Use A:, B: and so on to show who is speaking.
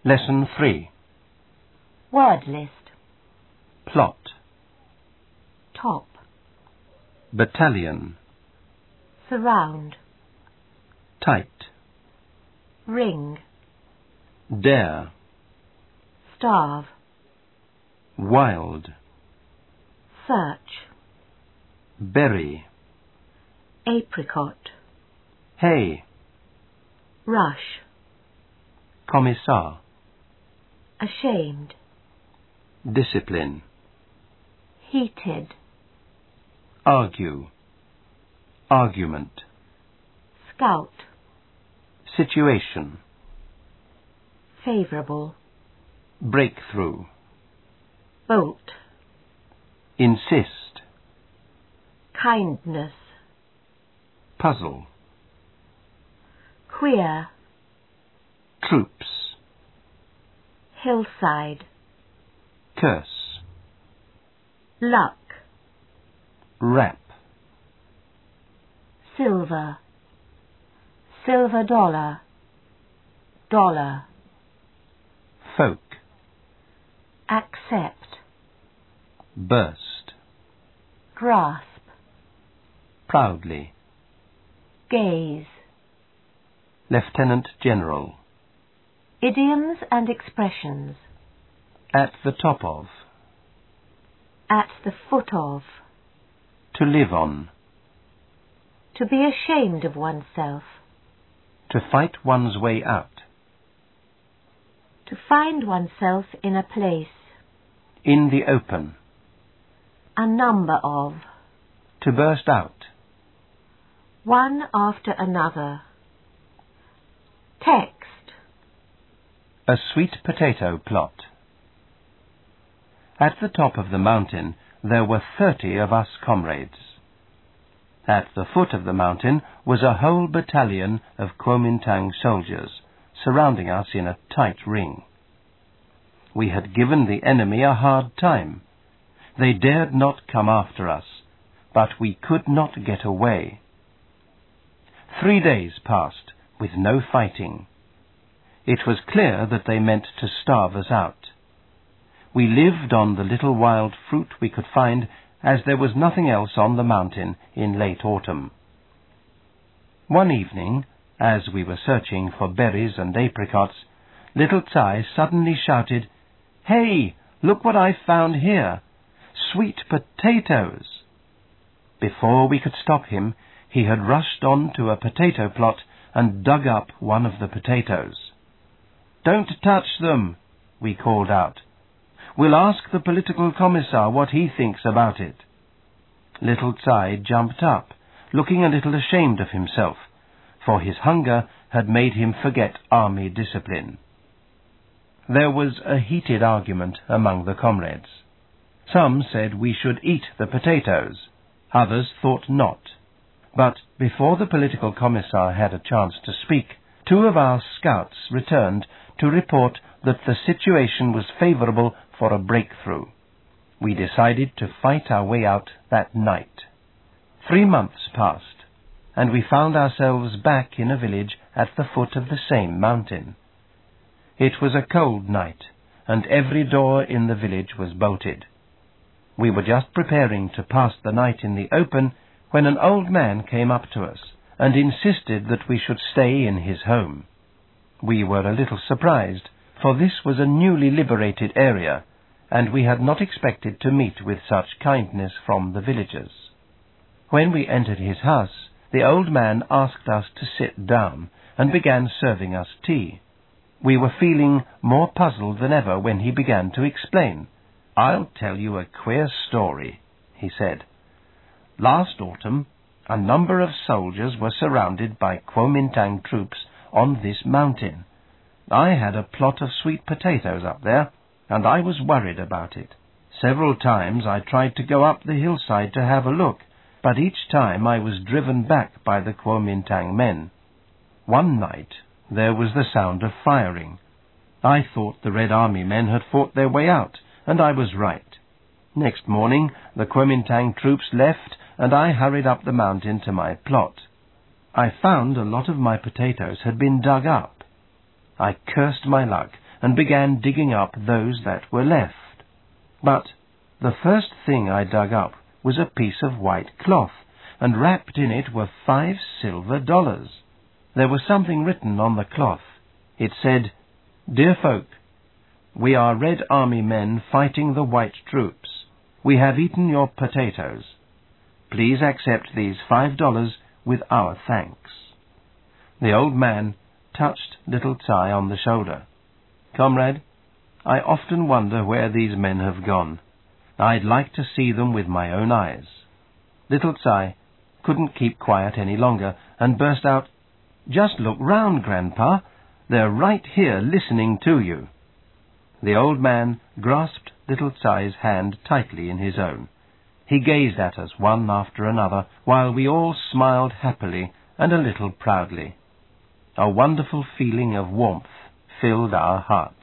A: Lesson 3.
B: Word list.
A: Plot.
B: Top.
A: Battalion.
B: Surround.
A: Tight.
B: Ring.
A: Dare.
B: Starve.
A: Wild.
B: Search.
A: Berry.
B: Apricot.
A: Hay.
B: Rush.
A: Commissar.
B: Ashamed.
A: Discipline.
B: Heated.
A: Argue. Argument.
B: Scout.
A: Situation.
B: Favourable.
A: Breakthrough.
B: Bolt.
A: Insist.
B: Kindness.
A: Puzzle.
B: Queer.
A: Troops.
B: Hillside.
A: Curse.
B: Luck.
A: Rap.
B: Silver. Silver dollar. Dollar.
A: Folk.
B: Accept.
A: Burst.
B: Grasp.
A: Proudly.
B: Gaze.
A: Lieutenant General.
B: Idioms and expressions.
A: At the top of.
B: At the foot of.
A: To live on.
B: To be ashamed of oneself.
A: To fight one's way out.
B: To find oneself in a place.
A: In the open.
B: A number of.
A: To burst out.
B: One after another. Text.
A: A sweet potato plot. At the top of the mountain there were 30 of us comrades. At the foot of the mountain was a whole battalion of Kuomintang soldiers, surrounding us in a tight ring. We had given the enemy a hard time. They dared not come after us, but we could not get away. 3 days passed with no fighting. It was clear that they meant to starve us out. We lived on the little wild fruit we could find, as there was nothing else on the mountain in late autumn. One evening, as we were searching for berries and apricots, little Tsai suddenly shouted, "Hey, look what I've found here! Sweet potatoes!" Before we could stop him, he had rushed on to a potato plot and dug up one of the potatoes. "Don't touch them," we called out. "We'll ask the political commissar what he thinks about it." Little Tsai jumped up, looking a little ashamed of himself, for his hunger had made him forget army discipline. There was a heated argument among the comrades. Some said we should eat the potatoes, others thought not. But before the political commissar had a chance to speak, 2 of our scouts returned to report that the situation was favourable for a breakthrough. We decided to fight our way out that night. 3 months passed, and we found ourselves back in a village at the foot of the same mountain. It was a cold night, and every door in the village was bolted. We were just preparing to pass the night in the open when an old man came up to us and insisted that we should stay in his home. We were a little surprised, for this was a newly liberated area, and we had not expected to meet with such kindness from the villagers. When we entered his house, the old man asked us to sit down and began serving us tea. We were feeling more puzzled than ever when he began to explain. "I'll tell you a queer story," he said. "Last autumn, a number of soldiers were surrounded by Kuomintang troops on this mountain. I had a plot of sweet potatoes up there, and I was worried about it. Several times I tried to go up the hillside to have a look, but each time I was driven back by the Kuomintang men. One night there was the sound of firing. I thought the Red Army men had fought their way out, and I was right. Next morning the Kuomintang troops left, and I hurried up the mountain to my plot. I found a lot of my potatoes had been dug up. I cursed my luck and began digging up those that were left. But the first thing I dug up was a piece of white cloth, and wrapped in it were 5 silver dollars. There was something written on the cloth. It said, "Dear folk, we are Red Army men fighting the white troops. We have eaten your potatoes. Please accept these $5 with our thanks." The old man touched Little Tsai on the shoulder. "Comrade, I often wonder where these men have gone. I'd like to see them with my own eyes." Little Tsai couldn't keep quiet any longer, and burst out, "Just look round, Grandpa. They're right here listening to you." The old man grasped Little Tsai's hand tightly in his own. He gazed at us one after another, while we all smiled happily and a little proudly. A wonderful feeling of warmth filled our hearts.